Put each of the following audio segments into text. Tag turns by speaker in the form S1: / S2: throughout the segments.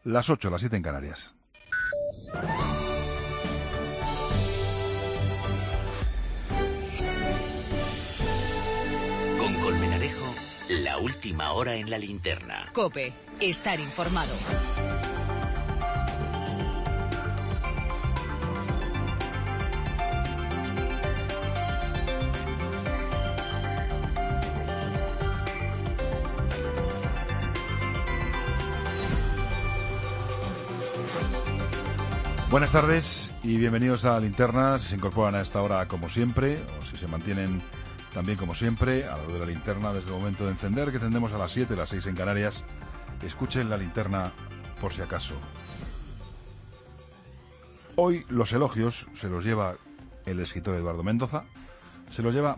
S1: Las 8, las 7 en Canarias.
S2: Con Colmenarejo, la última hora en la linterna.
S3: COPE, estar informado.
S1: Buenas tardes y bienvenidos a la linterna. Si se incorporan a esta hora como siempre, o si se mantienen también como siempre, a la luz de la linterna desde el momento de encender, que tendremos a las 7, las 6 en Canarias. Escuchen la linterna por si acaso. Hoy los elogios se los lleva el escritor Eduardo Mendoza, se los lleva,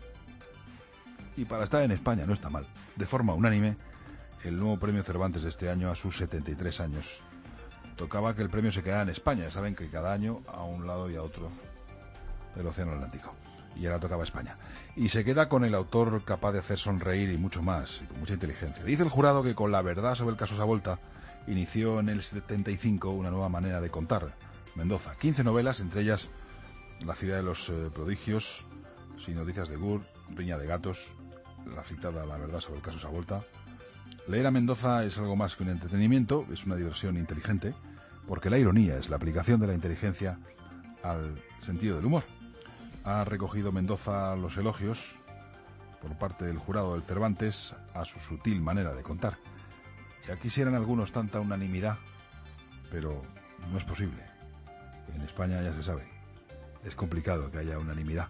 S1: y para estar en España no está mal, de forma unánime, el nuevo premio Cervantes de este año a sus 73 años. Tocaba que el premio se quedara en España. Saben que cada año a un lado y a otro del Océano Atlántico. Y ahora tocaba España. Y se queda con el autor capaz de hacer sonreír y mucho más, y con mucha inteligencia. Dice el jurado que con La verdad sobre el caso Savolta inició en el 75 una nueva manera de contar. Mendoza, 15 novelas, entre ellas La ciudad de los prodigios, Sin noticias de Gur, Riña de gatos, la citada La verdad sobre el caso Savolta. Leer a Mendoza es algo más que un entretenimiento, es una diversión inteligente, porque la ironía es la aplicación de la inteligencia al sentido del humor. Ha recogido Mendoza los elogios por parte del jurado del Cervantes a su sutil manera de contar. Ya quisieran algunos tanta unanimidad, pero no es posible. En España ya se sabe, es complicado que haya unanimidad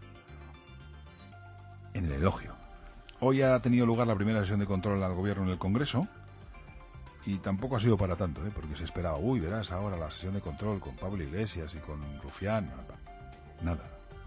S1: en el elogio. Hoy ha tenido lugar la primera sesión de control al gobierno en el Congreso y tampoco ha sido para tanto, porque se esperaba, verás ahora la sesión de control con Pablo Iglesias y con Rufián. Nada.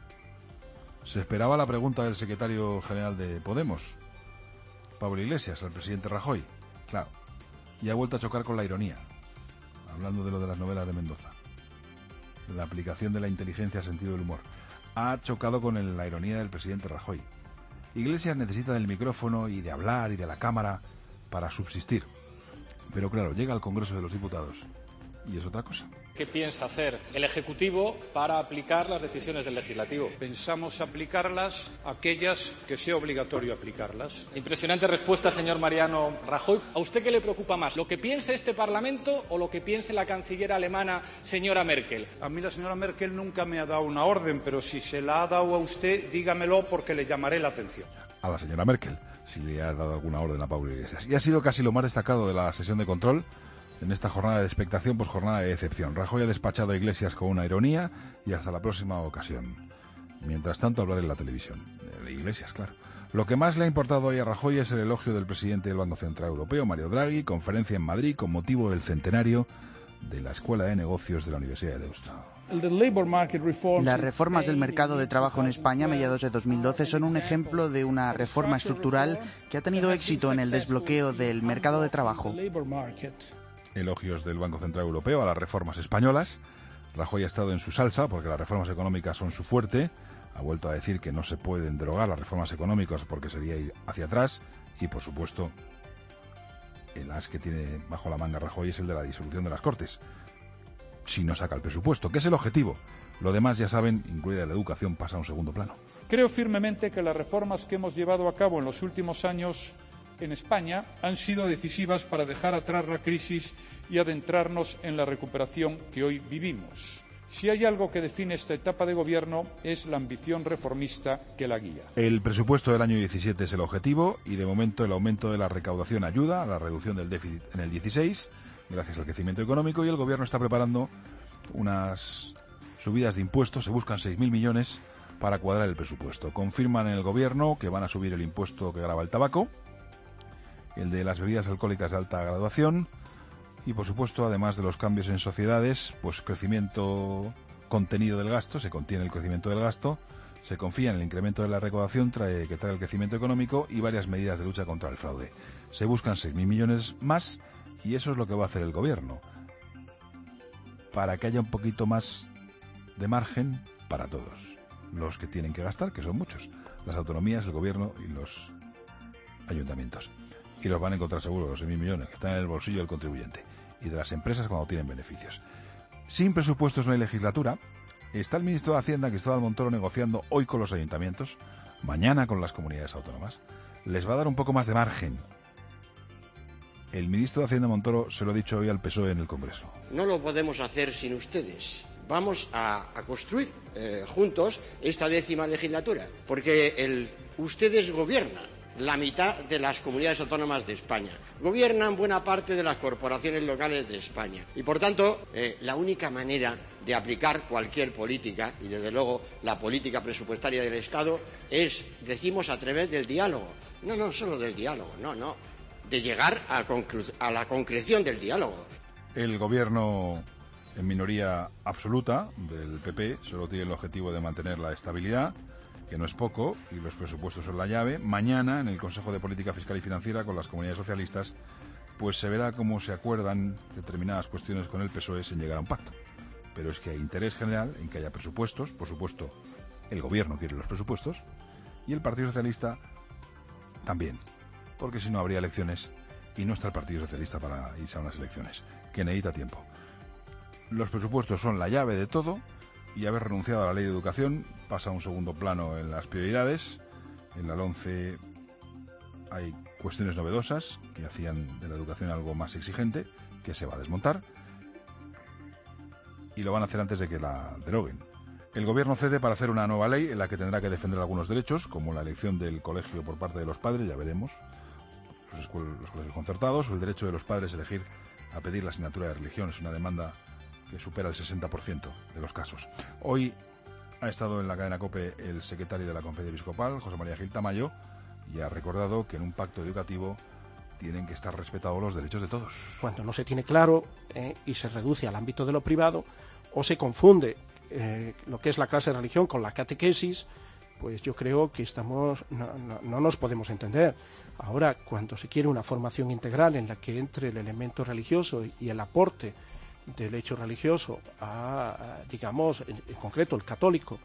S1: Se esperaba la pregunta del secretario general de Podemos, Pablo Iglesias, al presidente Rajoy. Claro. Y ha vuelto a chocar con la ironía, hablando de lo de las novelas de Mendoza. La aplicación de la inteligencia al sentido del humor. Ha chocado con la ironía del presidente Rajoy. Iglesias necesita del micrófono y de hablar y de la cámara para subsistir. Pero claro, llega al Congreso de los Diputados y es otra cosa.
S4: ¿Qué piensa hacer el Ejecutivo para aplicar las decisiones del Legislativo?
S5: Pensamos aplicarlas, aquellas que sea obligatorio aplicarlas.
S4: Impresionante respuesta, señor Mariano Rajoy. ¿A usted qué le preocupa más, lo que piense este Parlamento o lo que piense la canciller alemana, señora Merkel?
S5: A mí la señora Merkel nunca me ha dado una orden, pero si se la ha dado a usted, dígamelo porque le llamaré la atención.
S1: A la señora Merkel, si le ha dado alguna orden a Pablo Iglesias. Y ha sido casi lo más destacado de la sesión de control. En esta jornada de expectación, pues jornada de decepción. Rajoy ha despachado a Iglesias con una ironía y hasta la próxima ocasión. Mientras tanto, hablar en la televisión. De Iglesias, claro. Lo que más le ha importado hoy a Rajoy es el elogio del presidente del Banco Central Europeo, Mario Draghi, conferencia en Madrid con motivo del centenario de la Escuela de Negocios de la Universidad de Deusto.
S6: Las reformas del mercado de trabajo en España a mediados de 2012 son un ejemplo de una reforma estructural que ha tenido éxito en el desbloqueo del mercado de trabajo.
S1: Elogios del Banco Central Europeo a las reformas españolas. Rajoy ha estado en su salsa porque las reformas económicas son su fuerte. Ha vuelto a decir que no se pueden derogar las reformas económicas porque sería ir hacia atrás. Y, por supuesto, el as que tiene bajo la manga Rajoy es el de la disolución de las Cortes. Si no saca el presupuesto, que es el objetivo. Lo demás, ya saben, incluida la educación, pasa a un segundo plano.
S7: Creo firmemente que las reformas que hemos llevado a cabo en los últimos años en España han sido decisivas para dejar atrás la crisis y adentrarnos en la recuperación que hoy vivimos. Si hay algo que define esta etapa de gobierno es la ambición reformista que la guía.
S1: El presupuesto del año 17 es el objetivo y de momento el aumento de la recaudación ayuda a la reducción del déficit en el 16 gracias al crecimiento económico y el gobierno está preparando unas subidas de impuestos. Se buscan 6.000 millones para cuadrar el presupuesto. Confirman en el gobierno que van a subir el impuesto que grava el tabaco, el de las bebidas alcohólicas de alta graduación y, por supuesto, además de los cambios en sociedades, pues crecimiento contenido del gasto, se contiene el crecimiento del gasto, se confía en el incremento de la recaudación que trae el crecimiento económico y varias medidas de lucha contra el fraude. Se buscan 6.000 millones más y eso es lo que va a hacer el gobierno para que haya un poquito más de margen para todos los que tienen que gastar, que son muchos, las autonomías, el gobierno y los ayuntamientos. Y los van a encontrar seguro, los 6.000 millones, que están en el bolsillo del contribuyente. y de las empresas cuando tienen beneficios. Sin presupuestos no hay legislatura. Está el ministro de Hacienda, Cristóbal Montoro, negociando hoy con los ayuntamientos, mañana con las comunidades autónomas. Les va a dar un poco más de margen. El ministro de Hacienda, Montoro, se lo ha dicho hoy al PSOE en el Congreso.
S8: No lo podemos hacer sin ustedes. Vamos a construir juntos esta 10ª legislatura, porque ustedes gobiernan la mitad de las comunidades autónomas de España, gobiernan buena parte de las corporaciones locales de España y, por tanto, la única manera de aplicar cualquier política, y desde luego la política presupuestaria del Estado, es, decimos, a través del diálogo. No solo del diálogo, no, de llegar a la concreción del diálogo.
S1: El gobierno en minoría absoluta del PP solo tiene el objetivo de mantener la estabilidad, que no es poco, y los presupuestos son la llave. Mañana, en el Consejo de Política Fiscal y Financiera, con las comunidades socialistas, pues se verá cómo se acuerdan determinadas cuestiones con el PSOE sin llegar a un pacto. Pero es que hay interés general en que haya presupuestos. Por supuesto, el gobierno quiere los presupuestos, y el Partido Socialista también, porque si no habría elecciones, y no está el Partido Socialista para irse a unas elecciones, que necesita tiempo. Los presupuestos son la llave de todo, y haber renunciado a la ley de educación pasa a un segundo plano en las prioridades. En la LOMCE hay cuestiones novedosas que hacían de la educación algo más exigente, que se va a desmontar, y lo van a hacer antes de que la deroguen. El gobierno cede para hacer una nueva ley en la que tendrá que defender algunos derechos, como la elección del colegio por parte de los padres, ya veremos, los colegios concertados, o el derecho de los padres a elegir a pedir la asignatura de religión. Es una demanda que supera el 60% de los casos. Hoy ha estado en la cadena COPE el secretario de la Conferencia Episcopal, José María Gil Tamayo, y ha recordado que en un pacto educativo tienen que estar respetados los derechos de todos.
S9: Cuando no se tiene claro y se reduce al ámbito de lo privado, o se confunde lo que es la clase de religión con la catequesis, pues yo creo que no nos podemos entender. Ahora, cuando se quiere una formación integral en la que entre el elemento religioso y el aporte del hecho religioso digamos, en concreto el católico,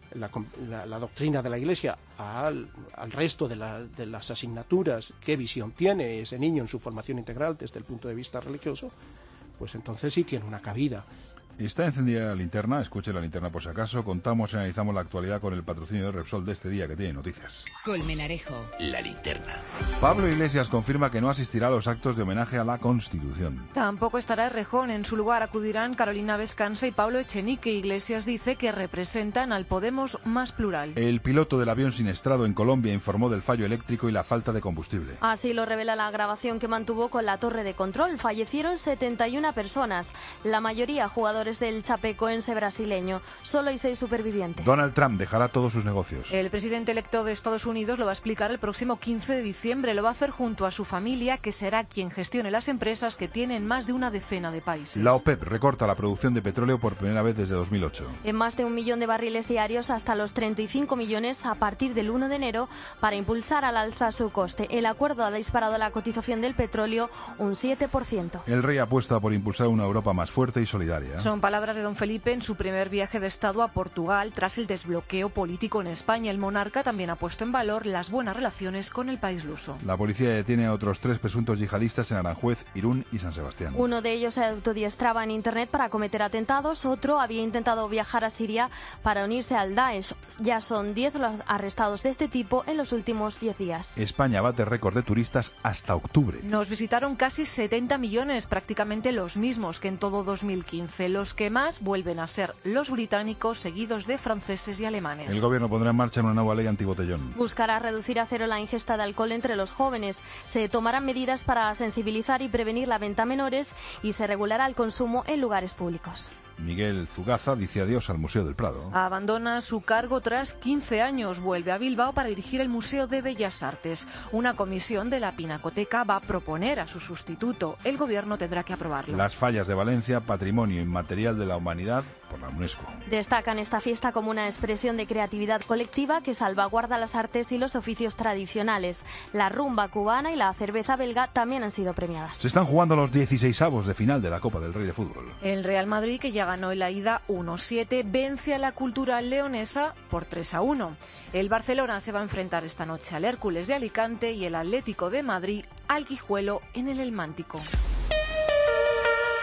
S9: la doctrina de la Iglesia al resto de las asignaturas, qué visión tiene ese niño en su formación integral desde el punto de vista religioso, pues entonces sí tiene una cabida.
S1: Está encendida la linterna, escuche la linterna por si acaso. Contamos y analizamos la actualidad con el patrocinio de Repsol de este día, que tiene noticias.
S3: Colmenarejo.
S2: La linterna.
S1: Pablo Iglesias confirma que no asistirá a los actos de homenaje a la Constitución.
S10: Tampoco estará Errejón. En su lugar acudirán Carolina Vescanza y Pablo Echenique. Iglesias dice que representan al Podemos más plural.
S1: El piloto del avión siniestrado en Colombia informó del fallo eléctrico y la falta de combustible.
S11: Así lo revela la grabación que mantuvo con la torre de control. Fallecieron 71 personas, la mayoría jugadores del Chapecoense brasileño. Solo hay 6 supervivientes.
S1: Donald Trump dejará todos sus negocios.
S10: El presidente electo de Estados Unidos lo va a explicar el próximo 15 de diciembre. Lo va a hacer junto a su familia, que será quien gestione las empresas que tienen más de una decena de países.
S1: La OPEP recorta la producción de petróleo por primera vez desde 2008.
S11: En más de 1 millón de barriles diarios hasta los 35 millones a partir del 1 de enero para impulsar al alza su coste. El acuerdo ha disparado la cotización del petróleo un 7%.
S1: El rey apuesta por impulsar una Europa más fuerte y solidaria.
S10: Son palabras de don Felipe en su primer viaje de Estado a Portugal tras el desbloqueo político en España. El monarca también ha puesto en valor las buenas relaciones con el país luso.
S1: La policía detiene a otros 3 presuntos yihadistas en Aranjuez, Irún y San Sebastián.
S11: Uno de ellos se autodiestraba en Internet para cometer atentados, otro había intentado viajar a Siria para unirse al Daesh. Ya son 10 los arrestados de este tipo en los últimos 10 días.
S1: España bate récord de turistas hasta octubre.
S10: Nos visitaron casi 70 millones, prácticamente los mismos que en todo 2015. Los que más vuelven a ser los británicos, seguidos de franceses y alemanes.
S1: El gobierno pondrá en marcha una nueva ley antibotellón.
S11: Buscará reducir a cero la ingesta de alcohol entre los jóvenes. Se tomarán medidas para sensibilizar y prevenir la venta a menores y se regulará el consumo en lugares públicos.
S1: Miguel Zugaza dice adiós al Museo del Prado.
S10: Abandona su cargo tras 15 años. Vuelve a Bilbao para dirigir el Museo de Bellas Artes. Una comisión de la Pinacoteca va a proponer a su sustituto. El gobierno tendrá que aprobarlo.
S1: Las fallas de Valencia, patrimonio inmaterial de la humanidad por la UNESCO.
S11: Destacan esta fiesta como una expresión de creatividad colectiva que salvaguarda las artes y los oficios tradicionales. La rumba cubana y la cerveza belga también han sido premiadas.
S1: Se están jugando los 16avos de final de la Copa del Rey de Fútbol.
S10: El Real Madrid, que ya ganó en la ida 1-7, vence a la Cultural leonesa por 3-1. El Barcelona se va a enfrentar esta noche al Hércules de Alicante y el Atlético de Madrid al Guijuelo en el Helmántico.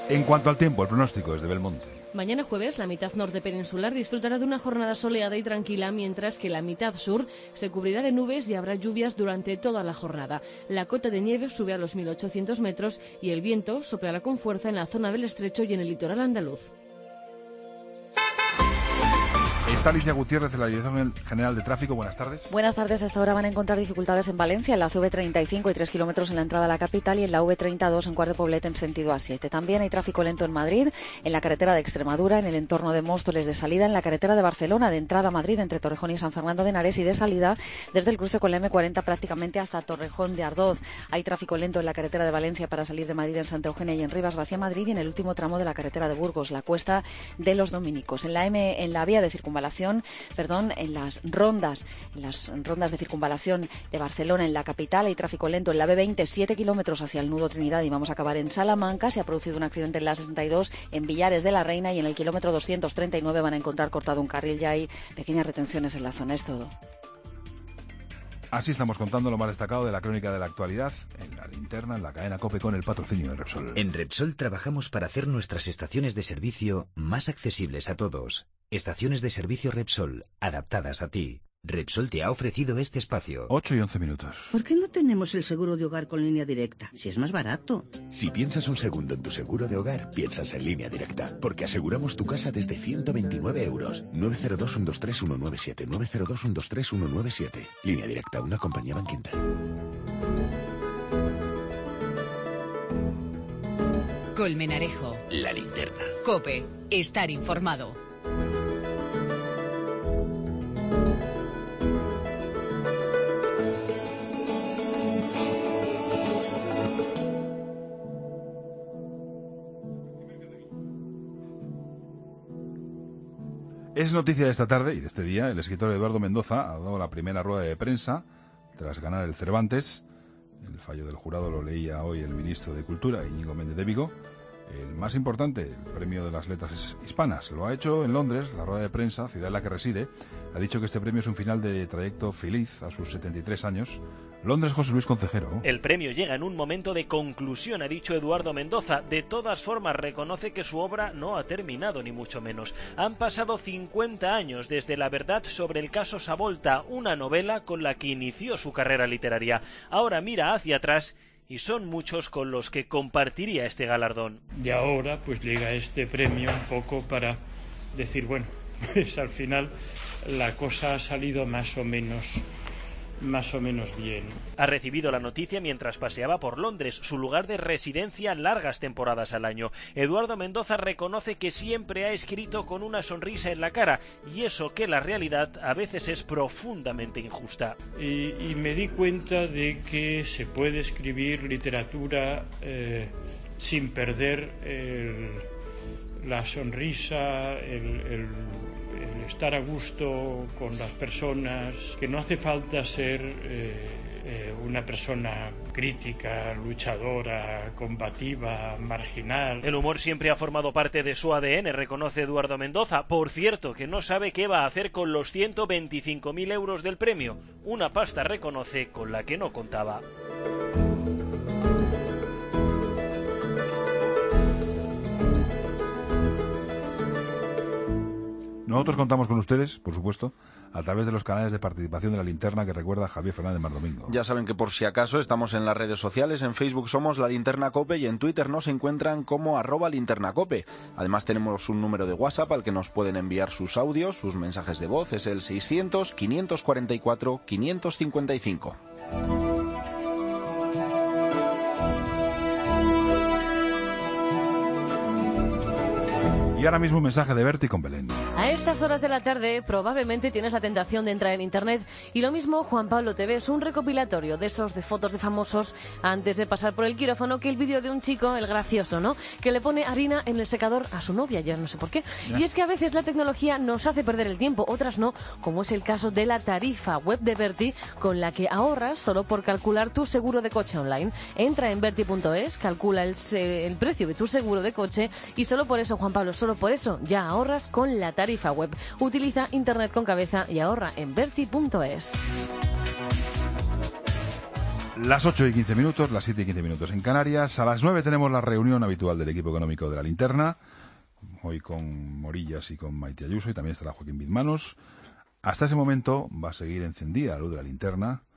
S1: En cuanto al tiempo, el pronóstico es de Belmonte.
S12: Mañana jueves, la mitad norte peninsular disfrutará de una jornada soleada y tranquila, mientras que la mitad sur se cubrirá de nubes y habrá lluvias durante toda la jornada. La cota de nieve sube a los 1.800 metros y el viento soplará con fuerza en la zona del estrecho y en el litoral andaluz.
S1: Está Alicia Gutiérrez de la Dirección General de Tráfico. Buenas tardes.
S13: Buenas tardes. Hasta ahora van a encontrar dificultades en Valencia, en la CV35 y 3 kilómetros en la entrada a la capital, y en la V32 en Quart de Poblet en sentido A7. También hay tráfico lento en Madrid, en la carretera de Extremadura, en el entorno de Móstoles de salida, en la carretera de Barcelona de entrada a Madrid entre Torrejón y San Fernando de Henares, y de salida desde el cruce con la M40 prácticamente hasta Torrejón de Ardoz. Hay tráfico lento en la carretera de Valencia para salir de Madrid en Santa Eugenia y en Rivas hacia Madrid, y en el último tramo de la carretera de Burgos, la Cuesta de los Dominicos. En la vía de circunvalación, en las rondas de circunvalación de Barcelona, en la capital, hay tráfico lento en la B20, 7 kilómetros hacia el nudo Trinidad, y vamos a acabar en Salamanca. Se ha producido un accidente en la 62 en Villares de la Reina, y en el kilómetro 239 van a encontrar cortado un carril. Ya hay pequeñas retenciones en la zona. Es todo.
S1: Así estamos contando lo más destacado de la crónica de la actualidad en la linterna, en la cadena COPE, con el patrocinio de Repsol.
S14: En Repsol trabajamos para hacer nuestras estaciones de servicio más accesibles a todos. Estaciones de servicio Repsol, adaptadas a ti. Repsol te ha ofrecido este espacio.
S1: 8 y 11 minutos.
S15: ¿Por qué no tenemos el seguro de hogar con línea directa? Si es más barato.
S16: Si piensas un segundo en tu seguro de hogar, piensas en Línea Directa, porque aseguramos tu casa desde 129 euros. 902-123-197. 902-123-197. Línea Directa, una compañía Banco Inter.
S3: Colmenarejo.
S2: La linterna.
S3: COPE. Estar informado.
S1: Es noticia de esta tarde y de este día. El escritor Eduardo Mendoza ha dado la primera rueda de prensa tras ganar el Cervantes. El fallo del jurado lo leía hoy el ministro de Cultura, Íñigo Méndez de Vigo. El más importante, el premio de las letras hispanas, lo ha hecho en Londres. La rueda de prensa, ciudad en la que reside, ha dicho que este premio es un final de trayecto feliz a sus 73 años. Londres, José Luis Concejero.
S17: El premio llega en un momento de conclusión, ha dicho Eduardo Mendoza. De todas formas, reconoce que su obra no ha terminado, ni mucho menos. Han pasado 50 años desde La verdad sobre el caso Savolta, una novela con la que inició su carrera literaria. Ahora mira hacia atrás y son muchos con los que compartiría este galardón.
S7: Y ahora pues llega este premio un poco para decir, bueno, pues al final la cosa ha salido más o menos bien.
S17: Ha recibido la noticia mientras paseaba por Londres, su lugar de residencia largas temporadas al año. Eduardo Mendoza reconoce que siempre ha escrito con una sonrisa en la cara, y eso que la realidad a veces es profundamente injusta.
S7: Y me di cuenta de que se puede escribir literatura sin perder la sonrisa, el estar a gusto con las personas, que no hace falta ser una persona crítica, luchadora, combativa, marginal.
S17: El humor siempre ha formado parte de su ADN, reconoce Eduardo Mendoza. Por cierto, que no sabe qué va a hacer con los 125.000 euros del premio, una pasta, reconoce, con la que no contaba.
S1: Nosotros contamos con ustedes, por supuesto, a través de los canales de participación de la linterna que recuerda Javier Fernández Mardomingo.
S18: Ya saben que por si acaso estamos en las redes sociales. En Facebook somos La Linterna COPE y en Twitter nos encuentran como @linternacope. Además tenemos un número de WhatsApp al que nos pueden enviar sus audios, sus mensajes de voz. Es el 600-544-555.
S1: Y ahora mismo un mensaje de Berti con Belén.
S12: A estas horas de la tarde probablemente tienes la tentación de entrar en internet, y lo mismo Juan Pablo TV es un recopilatorio de esos de fotos de famosos antes de pasar por el quirófano, que el vídeo de un chico, el gracioso, ¿no?, que le pone harina en el secador a su novia, ya no sé por qué. Y es que a veces la tecnología nos hace perder el tiempo, otras no, como es el caso de la tarifa web de Berti, con la que ahorras solo por calcular tu seguro de coche online. Entra en Berti.es, calcula el precio de tu seguro de coche, y solo por eso, Juan Pablo, solo por eso ya ahorras con la tarifa web. Utiliza internet con cabeza y ahorra en Berti.es.
S1: Las 8 y 15 minutos, las 7 y 15 minutos en Canarias. A las 9 tenemos la reunión habitual del equipo económico de La Linterna. Hoy con Morillas y con Maite Ayuso, y también estará Joaquín Bizmanos. Hasta ese momento va a seguir encendida la luz de La Linterna